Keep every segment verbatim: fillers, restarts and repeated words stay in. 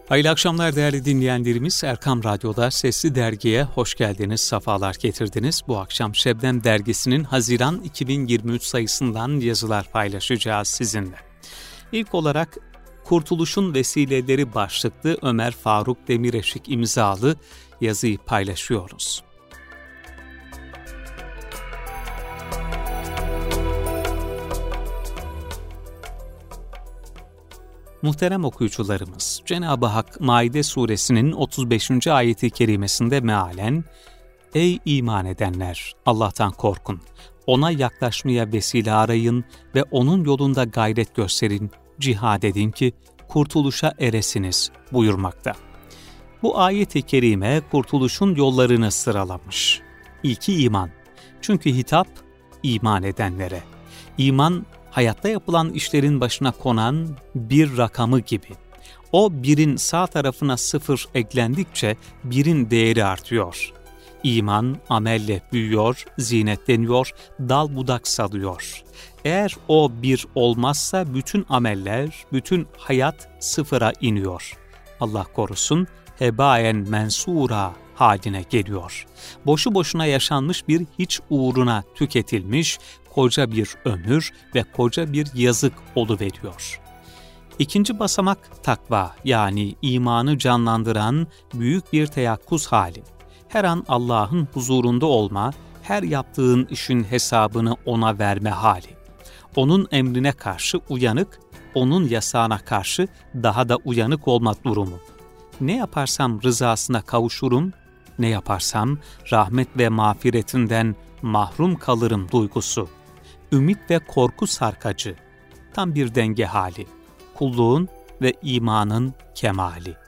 Hayırlı akşamlar değerli dinleyenlerimiz. Erkam Radyo'da Sesli Dergi'ye hoş geldiniz, sefalar getirdiniz. Bu akşam Şebnem Dergisi'nin Haziran iki bin yirmi üç sayısından yazılar paylaşacağız sizinle. İlk olarak Kurtuluşun Vesileleri başlıklı Ömer Faruk Demireşik imzalı yazıyı paylaşıyoruz. Muhterem okuyucularımız, Cenab-ı Hak Maide suresinin otuz beşinci ayeti kerimesinde mealen, "Ey iman edenler, Allah'tan korkun, ona yaklaşmaya vesile arayın ve onun yolunda gayret gösterin, cihad edin ki kurtuluşa eresiniz" buyurmakta. Bu ayet-i kerime kurtuluşun yollarını sıralamış. İlki iman. Çünkü hitap iman edenlere. İman, hayatta yapılan işlerin başına konan bir rakamı gibi. O birin sağ tarafına sıfır eklendikçe birin değeri artıyor. İman amelle büyüyor, zinetleniyor, dal budak salıyor. Eğer o bir olmazsa bütün ameller, bütün hayat sıfıra iniyor. Allah korusun, hebaen mensura haline geliyor. Boşu boşuna yaşanmış bir hiç uğruna tüketilmiş koca bir ömür ve koca bir yazık oluveriyor. İkinci basamak takva, yani imanı canlandıran büyük bir teyakkuz hali. Her an Allah'ın huzurunda olma, her yaptığın işin hesabını ona verme hali. Onun emrine karşı uyanık, onun yasağına karşı daha da uyanık olma durumu. Ne yaparsam rızasına kavuşurum, ne yaparsam rahmet ve mağfiretinden mahrum kalırım duygusu. Ümit ve korku sarkacı, tam bir denge hali, kulluğun ve imanın kemali.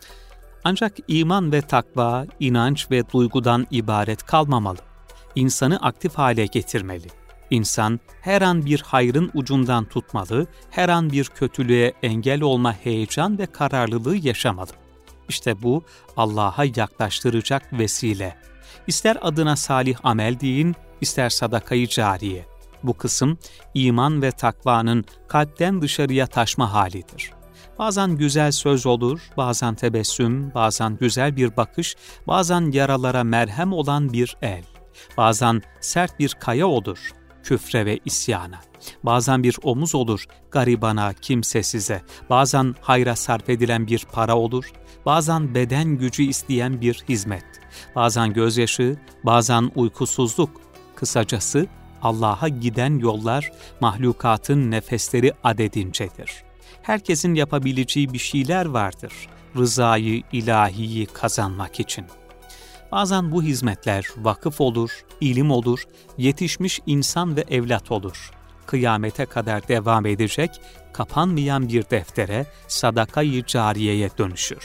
Ancak iman ve takva, inanç ve duygudan ibaret kalmamalı. İnsanı aktif hale getirmeli. İnsan her an bir hayrın ucundan tutmalı, her an bir kötülüğe engel olma heyecan ve kararlılığı yaşamalı. İşte bu Allah'a yaklaştıracak vesile. İster adına salih amel deyin, ister sadakayı cariye. Bu kısım iman ve takvanın kalpten dışarıya taşma halidir. Bazen güzel söz olur, bazen tebessüm, bazen güzel bir bakış, bazen yaralara merhem olan bir el. Bazen sert bir kaya olur, küfre ve isyana. Bazen bir omuz olur, garibana, kimsesize. Bazen hayra sarf edilen bir para olur, bazen beden gücü isteyen bir hizmet. Bazen gözyaşı, bazen uykusuzluk. Kısacası Allah'a giden yollar mahlukatın nefesleri adedincedir. Herkesin yapabileceği bir şeyler vardır, rızayı ilahiyi kazanmak için. Bazen bu hizmetler vakıf olur, ilim olur, yetişmiş insan ve evlat olur. Kıyamete kadar devam edecek, kapanmayan bir deftere, sadaka-i cariyeye dönüşür.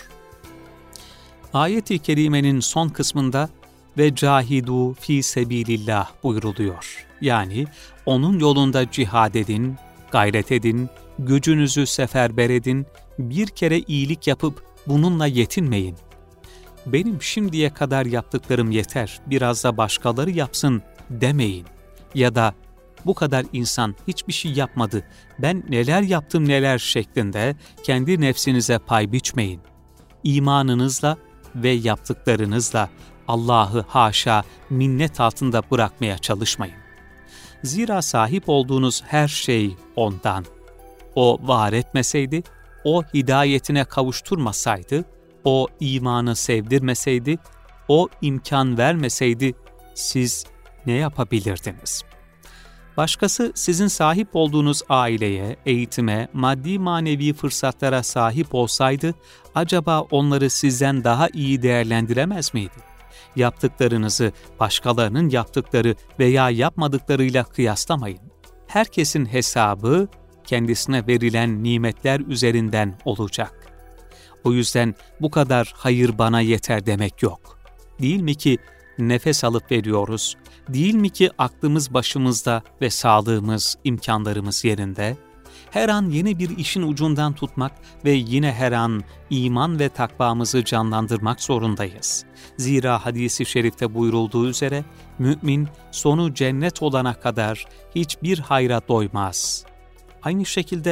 Ayet-i kerimenin son kısmında ve cahidu fi sebilillah buyruluyor. Yani onun yolunda cihad edin, gayret edin, gücünüzü seferber edin, bir kere iyilik yapıp bununla yetinmeyin. Benim şimdiye kadar yaptıklarım yeter, biraz da başkaları yapsın demeyin. Ya da bu kadar insan hiçbir şey yapmadı, ben neler yaptım neler şeklinde kendi nefsinize pay biçmeyin. İmanınızla ve yaptıklarınızla Allah'ı haşa minnet altında bırakmaya çalışmayın. Zira sahip olduğunuz her şey O'ndan. O var etmeseydi, O hidayetine kavuşturmasaydı, O imanı sevdirmeseydi, O imkan vermeseydi siz ne yapabilirdiniz? Başkası sizin sahip olduğunuz aileye, eğitime, maddi manevi fırsatlara sahip olsaydı, acaba onları sizden daha iyi değerlendiremez miydi? Yaptıklarınızı başkalarının yaptıkları veya yapmadıklarıyla kıyaslamayın. Herkesin hesabı kendisine verilen nimetler üzerinden olacak. O yüzden bu kadar hayır bana yeter demek yok. Değil mi ki nefes alıp veriyoruz? Değil mi ki aklımız başımızda ve sağlığımız, imkanlarımız yerinde? Her an yeni bir işin ucundan tutmak ve yine her an iman ve takvamızı canlandırmak zorundayız. Zira hadis-i şerifte buyurulduğu üzere, mümin sonu cennet olana kadar hiçbir hayra doymaz. Aynı şekilde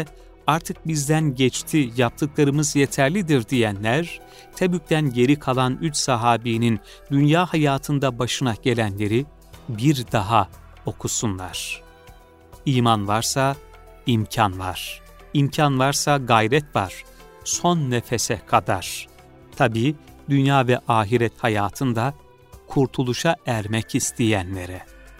artık bizden geçti, yaptıklarımız yeterlidir diyenler, Tebük'ten geri kalan üç sahabinin dünya hayatında başına gelenleri bir daha okusunlar. İman varsa imkan var. İmkan varsa gayret var. Son nefese kadar. Tabii dünya ve ahiret hayatında kurtuluşa ermek isteyenlere.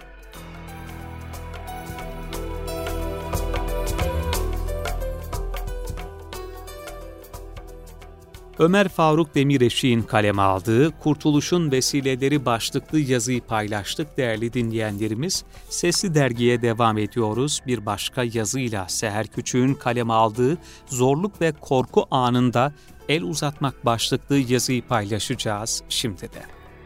Ömer Faruk Demireşik'in kaleme aldığı Kurtuluşun Vesileleri başlıklı yazıyı paylaştık değerli dinleyenlerimiz. Sesli Dergi'ye devam ediyoruz. Bir başka yazıyla Seher Küçük'ün kaleme aldığı Zorluk ve Korku Anında El Uzatmak başlıklı yazıyı paylaşacağız şimdi de.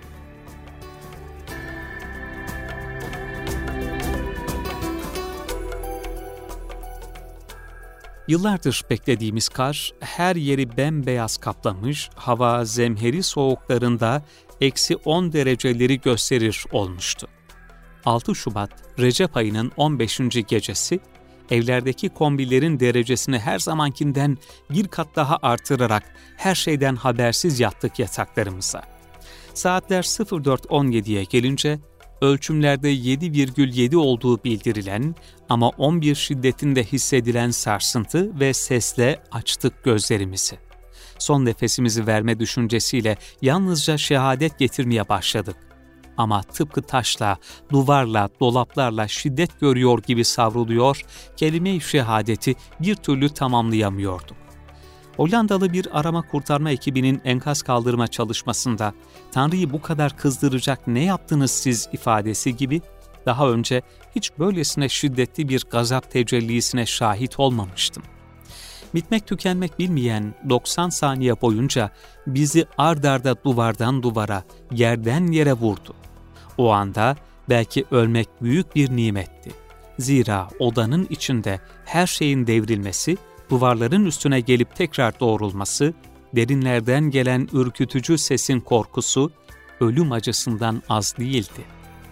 Yıllardır beklediğimiz kar her yeri bembeyaz kaplamış, hava zemheri soğuklarında eksi on dereceleri gösterir olmuştu. altı Şubat Recep ayının on beşinci gecesi, evlerdeki kombilerin derecesini her zamankinden bir kat daha artırarak her şeyden habersiz yattık yataklarımıza. Saatler sıfır dört on yediye gelince, ölçümlerde yedi virgül yedi olduğu bildirilen ama on bir şiddetinde hissedilen sarsıntı ve sesle açtık gözlerimizi. Son nefesimizi verme düşüncesiyle yalnızca şehadet getirmeye başladık. Ama tıpkı taşla, duvarla, dolaplarla şiddet görüyor gibi savruluyor, kelime-i şehadeti bir türlü tamamlayamıyorduk. Hollandalı bir arama kurtarma ekibinin enkaz kaldırma çalışmasında "Tanrı'yı bu kadar kızdıracak ne yaptınız siz?" ifadesi gibi daha önce hiç böylesine şiddetli bir gazap tecellisine şahit olmamıştım. Bitmek tükenmek bilmeyen doksan saniye boyunca bizi ard arda duvardan duvara, yerden yere vurdu. O anda belki ölmek büyük bir nimetti. Zira odanın içinde her şeyin devrilmesi, duvarların üstüne gelip tekrar doğrulması, derinlerden gelen ürkütücü sesin korkusu, ölüm acısından az değildi.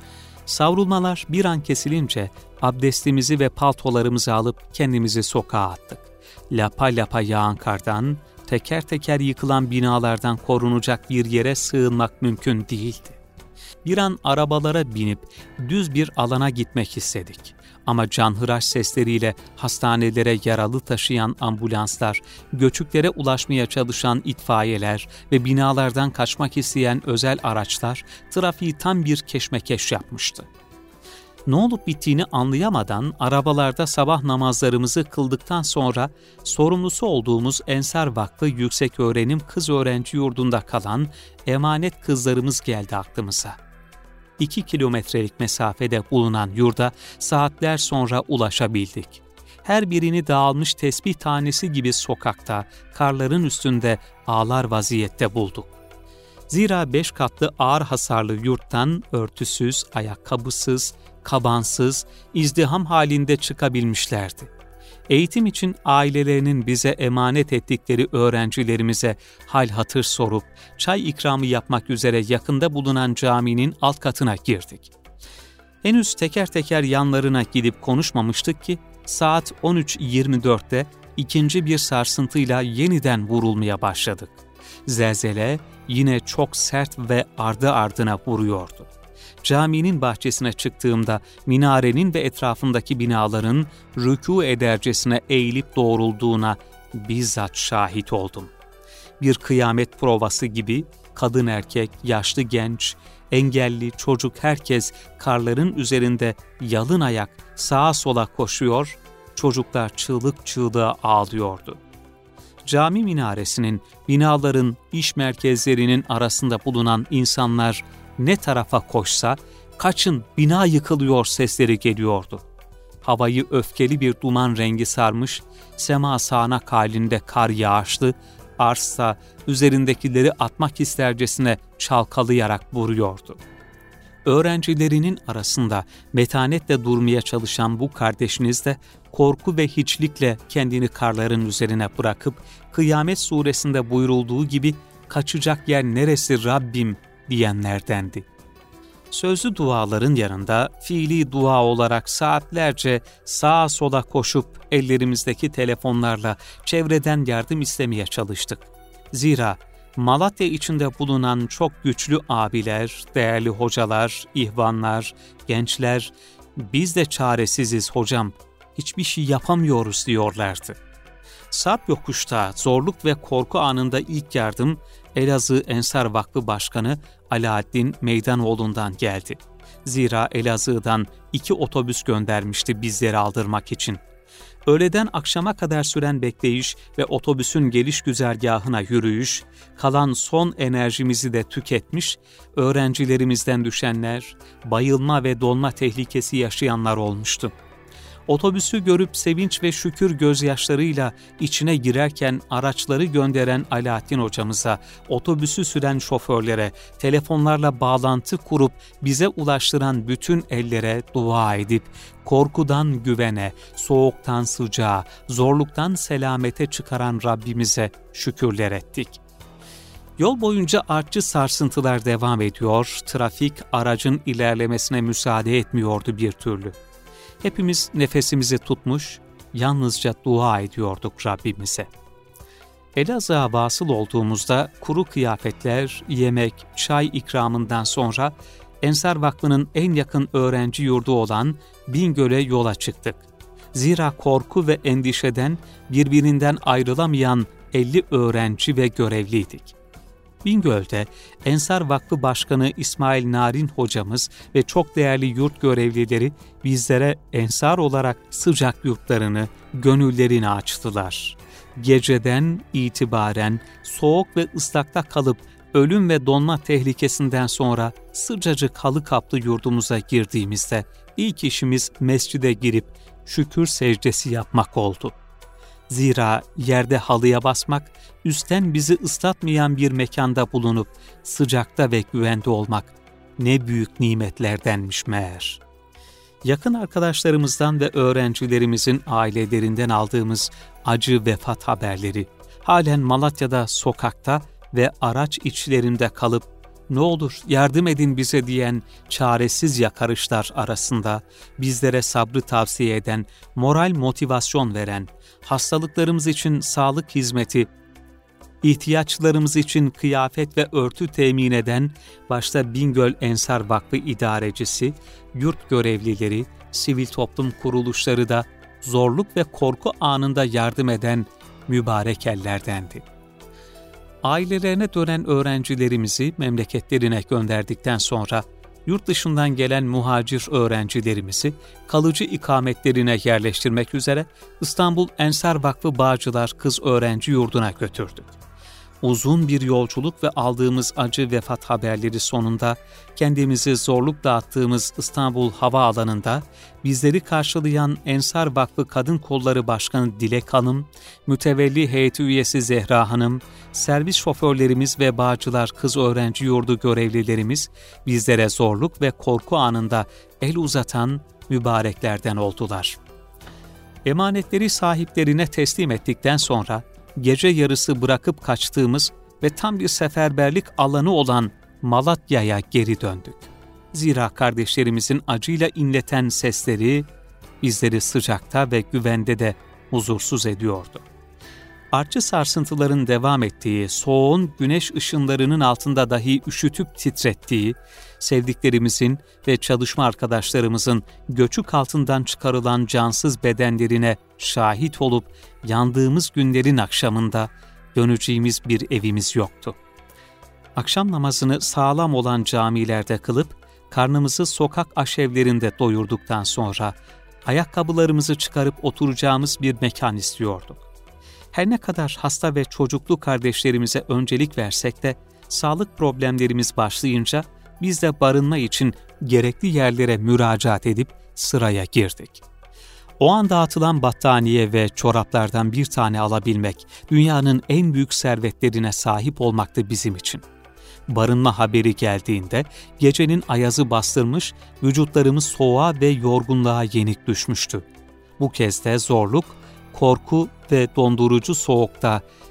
Savrulmalar bir an kesilince abdestimizi ve paltolarımızı alıp kendimizi sokağa attık. Lapa lapa yağan kardan, teker teker yıkılan binalardan korunacak bir yere sığınmak mümkün değildi. Bir an arabalara binip düz bir alana gitmek istedik. Ama canhıraş sesleriyle hastanelere yaralı taşıyan ambulanslar, göçüklere ulaşmaya çalışan itfaiyeler ve binalardan kaçmak isteyen özel araçlar trafiği tam bir keşmekeş yapmıştı. Ne olup bittiğini anlayamadan arabalarda sabah namazlarımızı kıldıktan sonra sorumlusu olduğumuz Ensar Vakfı Yükseköğrenim Kız Öğrenci Yurdu'nda kalan emanet kızlarımız geldi aklımıza. İki kilometrelik mesafede bulunan yurda saatler sonra ulaşabildik. Her birini dağılmış tesbih tanesi gibi sokakta, karların üstünde ağlar vaziyette bulduk. Zira beş katlı ağır hasarlı yurttan örtüsüz, ayakkabısız, kabansız, izdiham halinde çıkabilmişlerdi. Eğitim için ailelerinin bize emanet ettikleri öğrencilerimize hal hatır sorup, çay ikramı yapmak üzere yakında bulunan caminin alt katına girdik. Henüz teker teker yanlarına gidip konuşmamıştık ki, saat on üç yirmi dörtte ikinci bir sarsıntıyla yeniden vurulmaya başladık. Zelzele yine çok sert ve ardı ardına vuruyordu. Caminin bahçesine çıktığımda minarenin ve etrafındaki binaların rükû edercesine eğilip doğrulduğuna bizzat şahit oldum. Bir kıyamet provası gibi kadın erkek, yaşlı genç, engelli, çocuk herkes karların üzerinde yalın ayak sağa sola koşuyor, çocuklar çığlık çığlığa ağlıyordu. Cami minaresinin, binaların, iş merkezlerinin arasında bulunan insanlar ne tarafa koşsa, "Kaçın, bina yıkılıyor" sesleri geliyordu. Havayı öfkeli bir duman rengi sarmış, sema sağanak halinde kar yağışlı, arsa üzerindekileri atmak istercesine çalkalayarak vuruyordu. Öğrencilerinin arasında metanetle durmaya çalışan bu kardeşiniz de korku ve hiçlikle kendini karların üzerine bırakıp Kıyamet suresinde buyurulduğu gibi "Kaçacak yer neresi Rabbim?" diyenlerdendi. Sözlü duaların yanında fiili dua olarak saatlerce sağa sola koşup ellerimizdeki telefonlarla çevreden yardım istemeye çalıştık. Zira Malatya içinde bulunan çok güçlü abiler, değerli hocalar, ihvanlar, gençler, "Biz de çaresiziz hocam, hiçbir şey yapamıyoruz" diyorlardı. Sarp yokuşta zorluk ve korku anında ilk yardım Elazığ Ensar Vakfı Başkanı Alaaddin Meydanoğlu'ndan geldi. Zira Elazığ'dan iki otobüs göndermişti bizleri aldırmak için. Öğleden akşama kadar süren bekleyiş ve otobüsün geliş güzergahına yürüyüş, kalan son enerjimizi de tüketmiş, öğrencilerimizden düşenler, bayılma ve donma tehlikesi yaşayanlar olmuştu. Otobüsü görüp sevinç ve şükür gözyaşlarıyla içine girerken araçları gönderen Alaaddin hocamıza, otobüsü süren şoförlere, telefonlarla bağlantı kurup bize ulaştıran bütün ellere dua edip, korkudan güvene, soğuktan sıcağa, zorluktan selamete çıkaran Rabbimize şükürler ettik. Yol boyunca artçı sarsıntılar devam ediyor, trafik aracın ilerlemesine müsaade etmiyordu bir türlü. Hepimiz nefesimizi tutmuş, yalnızca dua ediyorduk Rabbimize. Elazığ'a vasıl olduğumuzda kuru kıyafetler, yemek, çay ikramından sonra Ensar Vakfı'nın en yakın öğrenci yurdu olan Bingöl'e yola çıktık. Zira korku ve endişeden birbirinden ayrılamayan elli öğrenci ve görevliydik. Bingöl'de Ensar Vakfı Başkanı İsmail Narin hocamız ve çok değerli yurt görevlileri bizlere ensar olarak sıcak yurtlarını, gönüllerini açtılar. Geceden itibaren soğuk ve ıslakta kalıp ölüm ve donma tehlikesinden sonra sıcacık halı kaplı yurdumuza girdiğimizde ilk işimiz mescide girip şükür secdesi yapmak oldu. Zira yerde halıya basmak, üstten bizi ıslatmayan bir mekanda bulunup sıcakta ve güvende olmak ne büyük nimetlerdenmiş meğer. Yakın arkadaşlarımızdan ve öğrencilerimizin ailelerinden aldığımız acı vefat haberleri, halen Malatya'da sokakta ve araç içlerinde kalıp "Ne olur yardım edin bize" diyen çaresiz yakarışlar arasında bizlere sabrı tavsiye eden, moral motivasyon veren, hastalıklarımız için sağlık hizmeti, ihtiyaçlarımız için kıyafet ve örtü temin eden başta Bingöl Ensar Vakfı idarecisi, yurt görevlileri, sivil toplum kuruluşları da zorluk ve korku anında yardım eden mübarek ellerdendi. Ailelerine dönen öğrencilerimizi memleketlerine gönderdikten sonra yurt dışından gelen muhacir öğrencilerimizi kalıcı ikametlerine yerleştirmek üzere İstanbul Ensar Vakfı Bağcılar Kız Öğrenci Yurdu'na götürdük. Uzun bir yolculuk ve aldığımız acı vefat haberleri sonunda kendimizi zorlukla attığımız İstanbul Havaalanı'nda bizleri karşılayan Ensar Vakfı Kadın Kolları Başkanı Dilek Hanım, mütevelli heyeti üyesi Zehra Hanım, servis şoförlerimiz ve Bağcılar Kız Öğrenci Yurdu görevlilerimiz bizlere zorluk ve korku anında el uzatan mübareklerden oldular. Emanetleri sahiplerine teslim ettikten sonra gece yarısı bırakıp kaçtığımız ve tam bir seferberlik alanı olan Malatya'ya geri döndük. Zira kardeşlerimizin acıyla inleten sesleri bizleri sıcakta ve güvende de huzursuz ediyordu. Artçı sarsıntıların devam ettiği, soğuğun güneş ışınlarının altında dahi üşütüp titrettiği, sevdiklerimizin ve çalışma arkadaşlarımızın göçük altından çıkarılan cansız bedenlerine şahit olup yandığımız günlerin akşamında döneceğimiz bir evimiz yoktu. Akşam namazını sağlam olan camilerde kılıp, karnımızı sokak aşevlerinde doyurduktan sonra ayakkabılarımızı çıkarıp oturacağımız bir mekan istiyorduk. Her ne kadar hasta ve çocuklu kardeşlerimize öncelik versek de sağlık problemlerimiz başlayınca biz de barınma için gerekli yerlere müracaat edip sıraya girdik. O an dağıtılan battaniye ve çoraplardan bir tane alabilmek dünyanın en büyük servetlerine sahip olmaktı bizim için. Barınma haberi geldiğinde gecenin ayazı bastırmış, vücutlarımız soğuğa ve yorgunluğa yenik düşmüştü. Bu kez de zorluk, korku ve dondurucu soğukta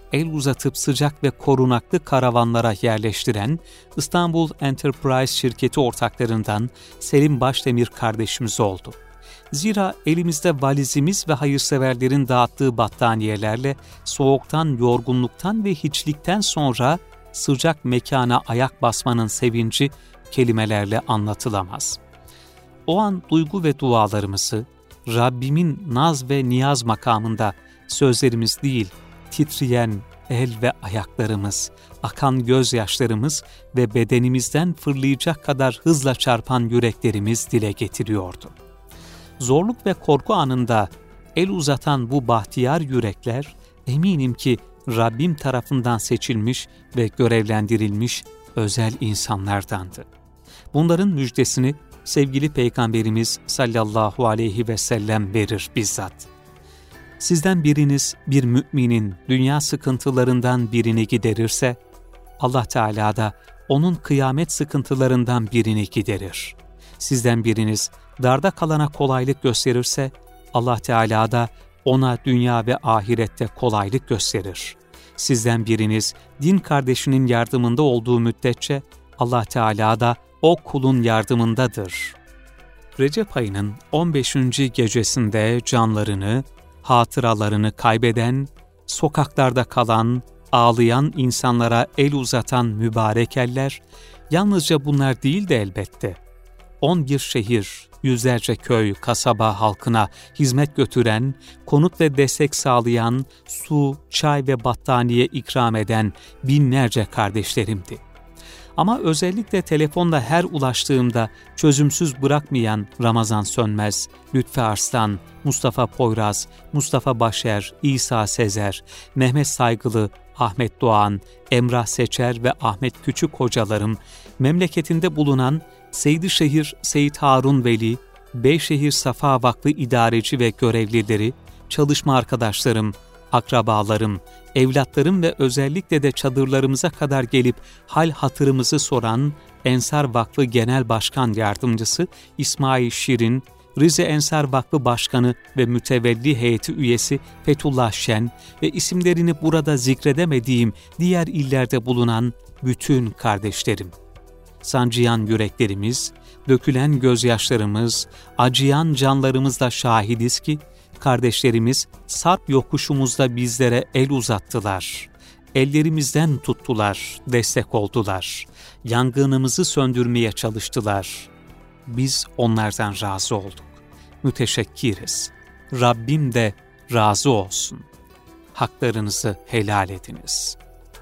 el uzatıp sıcak ve korunaklı karavanlara yerleştiren İstanbul Enterprise şirketi ortaklarından Selim Başdemir kardeşimiz oldu. Zira elimizde valizimiz ve hayırseverlerin dağıttığı battaniyelerle soğuktan, yorgunluktan ve hiçlikten sonra sıcak mekana ayak basmanın sevinci kelimelerle anlatılamaz. O an duygu ve dualarımızı Rabbimin naz ve niyaz makamında sözlerimiz değil, titreyen el ve ayaklarımız, akan gözyaşlarımız ve bedenimizden fırlayacak kadar hızla çarpan yüreklerimiz dile getiriyordu. Zorluk ve korku anında el uzatan bu bahtiyar yürekler, eminim ki Rabbim tarafından seçilmiş ve görevlendirilmiş özel insanlardandı. Bunların müjdesini sevgili Peygamberimiz sallallahu aleyhi ve sellem verir bizzat. Sizden biriniz bir müminin dünya sıkıntılarından birini giderirse, Allah Teala da onun kıyamet sıkıntılarından birini giderir. Sizden biriniz darda kalana kolaylık gösterirse, Allah Teala da ona dünya ve ahirette kolaylık gösterir. Sizden biriniz din kardeşinin yardımında olduğu müddetçe, Allah Teala da o kulun yardımındadır. Recep ayının on beşinci gecesinde canlarını, hatıralarını kaybeden, sokaklarda kalan, ağlayan insanlara el uzatan mübarek eller, yalnızca bunlar değil de elbette, on bir şehir, yüzlerce köy, kasaba halkına hizmet götüren, konut ve destek sağlayan, su, çay ve battaniye ikram eden binlerce kardeşlerimdi. Ama özellikle telefonla her ulaştığımda çözümsüz bırakmayan Ramazan Sönmez, Lütfü Arslan, Mustafa Poyraz, Mustafa Başer, İsa Sezer, Mehmet Saygılı, Ahmet Doğan, Emrah Seçer ve Ahmet Küçük hocalarım, memleketinde bulunan Seydişehir Seyit Harun Veli, Beyşehir Safa Vakfı idareci ve görevlileri, çalışma arkadaşlarım, akrabalarım, evlatlarım ve özellikle de çadırlarımıza kadar gelip hal hatırımızı soran Ensar Vakfı Genel Başkan Yardımcısı İsmail Şirin, Rize Ensar Vakfı Başkanı ve mütevelli heyeti üyesi Fethullah Şen ve isimlerini burada zikredemediğim diğer illerde bulunan bütün kardeşlerim. Sancıyan yüreklerimiz, dökülen gözyaşlarımız, acıyan canlarımızla şahidiz ki, kardeşlerimiz sarp yokuşumuzda bizlere el uzattılar. Ellerimizden tuttular, destek oldular. Yangınımızı söndürmeye çalıştılar. Biz onlardan razı olduk. Müteşekkiriz. Rabbim de razı olsun. Haklarınızı helal ediniz.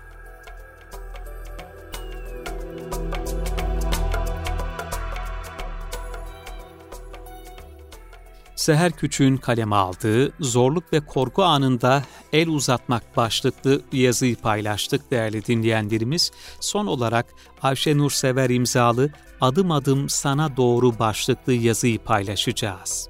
Seher Küçük'ün kaleme aldığı zorluk ve korku anında el uzatmak başlıklı yazıyı paylaştık değerli dinleyenlerimiz. Son olarak Ayşe Nur Sever imzalı Adım Adım Sana Doğru başlıklı yazıyı paylaşacağız.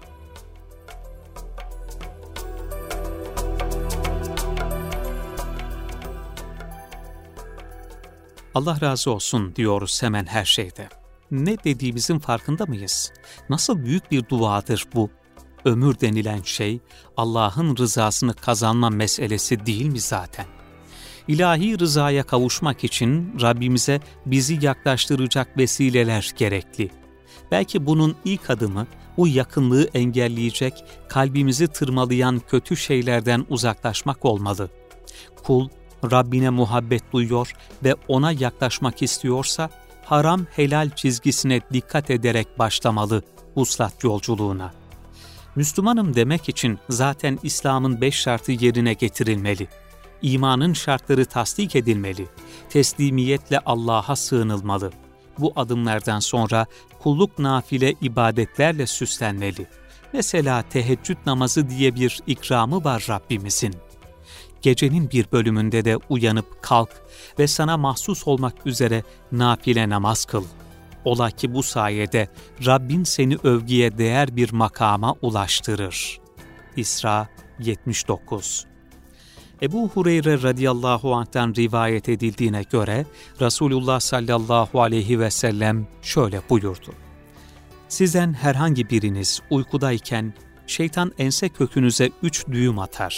Allah razı olsun diyoruz hemen her şeyde. Ne dediğimizin farkında mıyız? Nasıl büyük bir duadır bu? Ömür denilen şey Allah'ın rızasını kazanma meselesi değil mi zaten? İlahi rızaya kavuşmak için Rabbimize bizi yaklaştıracak vesileler gerekli. Belki bunun ilk adımı bu yakınlığı engelleyecek, kalbimizi tırmalayan kötü şeylerden uzaklaşmak olmalı. Kul Rabbine muhabbet duyuyor ve ona yaklaşmak istiyorsa, haram helal çizgisine dikkat ederek başlamalı vuslat yolculuğuna. Müslümanım demek için zaten İslam'ın beş şartı yerine getirilmeli. İmanın şartları tasdik edilmeli. Teslimiyetle Allah'a sığınılmalı. Bu adımlardan sonra kulluk nafile ibadetlerle süslenmeli. Mesela teheccüd namazı diye bir ikramı var Rabbimizin. Gecenin bir bölümünde de uyanıp kalk ve sana mahsus olmak üzere nafile namaz kıl. Ola ki bu sayede Rabbin seni övgüye değer bir makama ulaştırır. İsra yetmiş dokuz. Ebu Hureyre radıyallahu anh'tan rivayet edildiğine göre Resulullah sallallahu aleyhi ve sellem şöyle buyurdu. Sizden herhangi biriniz uykudayken şeytan ense kökünüze üç düğüm atar.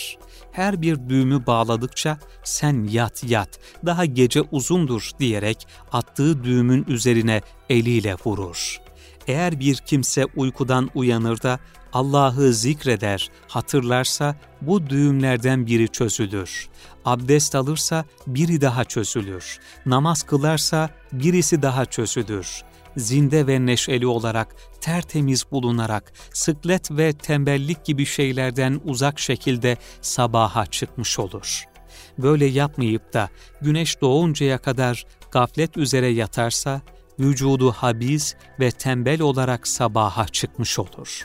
her bir düğümü bağladıkça sen yat yat, daha gece uzundur diyerek attığı düğümün üzerine eliyle vurur. Eğer bir kimse uykudan uyanır da Allah'ı zikreder, hatırlarsa bu düğümlerden biri çözülür. Abdest alırsa biri daha çözülür. Namaz kılarsa birisi daha çözülür. Zinde ve neşeli olarak, tertemiz bulunarak, sıklet ve tembellik gibi şeylerden uzak şekilde sabaha çıkmış olur. Böyle yapmayıp da güneş doğuncaya kadar gaflet üzere yatarsa, vücudu habiz ve tembel olarak sabaha çıkmış olur.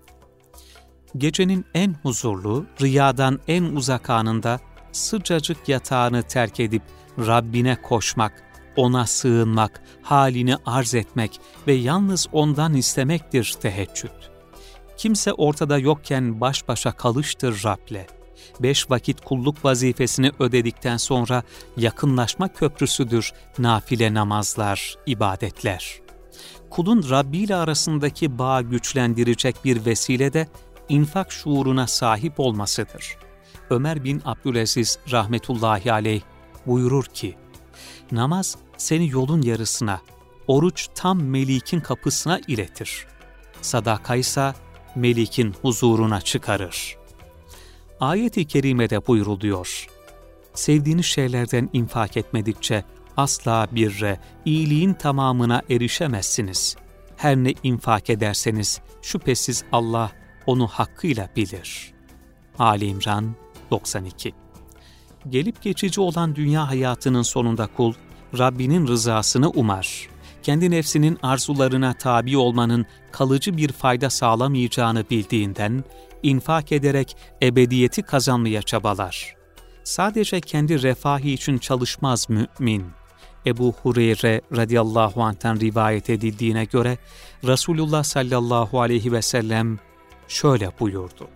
Gecenin en huzurlu, rüyadan en uzak anında sıcacık yatağını terk edip Rabbine koşmak, ona sığınmak, halini arz etmek ve yalnız ondan istemektir teheccüd. Kimse ortada yokken baş başa kalıştır Rab'le. Beş vakit kulluk vazifesini ödedikten sonra yakınlaşma köprüsüdür nafile namazlar, ibadetler. Kulun Rabbi ile arasındaki bağı güçlendirecek bir vesile de infak şuuruna sahip olmasıdır. Ömer bin Abdülaziz rahmetullahi aleyh buyurur ki, namaz seni yolun yarısına, oruç tam Melik'in kapısına iletir. Sadakaysa Melik'in huzuruna çıkarır. Ayet-i kerimede buyuruluyor, sevdiğiniz şeylerden infak etmedikçe asla birre, iyiliğin tamamına erişemezsiniz. Her ne infak ederseniz şüphesiz Allah onu hakkıyla bilir. Ali İmran doksan iki. Gelip geçici olan dünya hayatının sonunda kul, Rabbinin rızasını umar. Kendi nefsinin arzularına tabi olmanın kalıcı bir fayda sağlamayacağını bildiğinden, infak ederek ebediyeti kazanmaya çabalar. Sadece kendi refahı için çalışmaz mümin. Ebu Hureyre radıyallahu anh'tan rivayet edildiğine göre, Resulullah sallallahu aleyhi ve sellem şöyle buyurdu.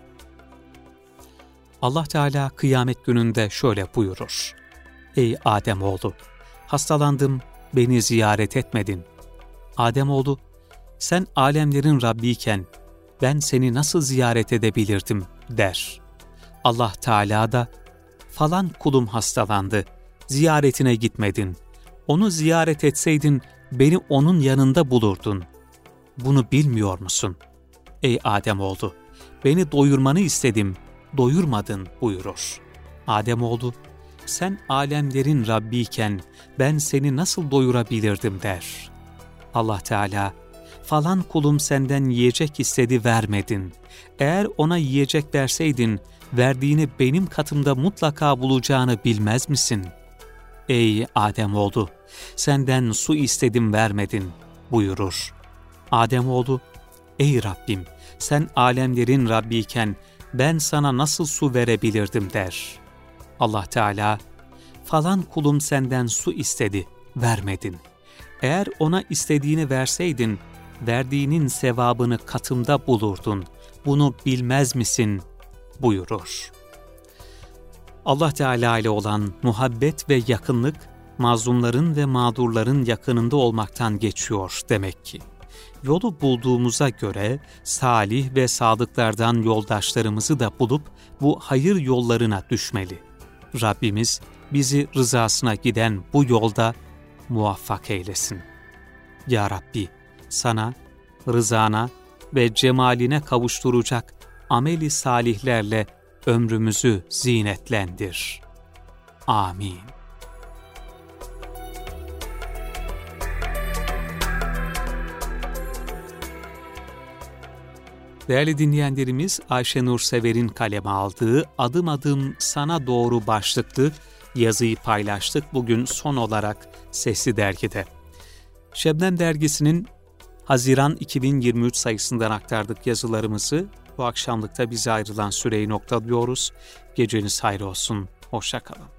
Allah Teala kıyamet gününde şöyle buyurur. Ey Ademoğlu! Hastalandım, beni ziyaret etmedin. Ademoğlu, sen alemlerin Rabbiyken ben seni nasıl ziyaret edebilirdim der. Allah Teala da, falan kulum hastalandı, ziyaretine gitmedin. Onu ziyaret etseydin beni onun yanında bulurdun. Bunu bilmiyor musun? Ey Ademoğlu, beni doyurmanı istedim, doyurmadın buyurur. Ademoğlu, sen alemlerin Rabbiyken ben seni nasıl doyurabilirdim der. Allah Teala, falan kulum senden yiyecek istedi vermedin. Eğer ona yiyecek verseydin, verdiğini benim katımda mutlaka bulacağını bilmez misin? Ey Ademoğlu, senden su istedim vermedin buyurur. Ademoğlu, ey Rabbim, sen alemlerin Rabbiyken ben sana nasıl su verebilirdim der. Allah Teala, falan kulum senden su istedi, vermedin. Eğer ona istediğini verseydin, verdiğinin sevabını katımda bulurdun. Bunu bilmez misin? Buyurur. Allah Teala ile olan muhabbet ve yakınlık, mazlumların ve mağdurların yakınında olmaktan geçiyor demek ki. Yolu bulduğumuza göre salih ve sadıklardan yoldaşlarımızı da bulup bu hayır yollarına düşmeli. Rabbimiz bizi rızasına giden bu yolda muvaffak eylesin. Ya Rabbi, sana, rızana ve cemaline kavuşturacak ameli salihlerle ömrümüzü zinetlendir. Amin. Değerli dinleyenlerimiz, Ayşenur Sever'in kaleme aldığı Adım Adım Sana Doğru başlıklı yazıyı paylaştık bugün son olarak Sesli Dergi'de. Şebnem Dergisi'nin Haziran iki bin yirmi üç sayısından aktardık yazılarımızı. Bu akşamlıkta bize ayrılan süreyi noktalıyoruz. Geceniz hayır olsun. Hoşça kalın.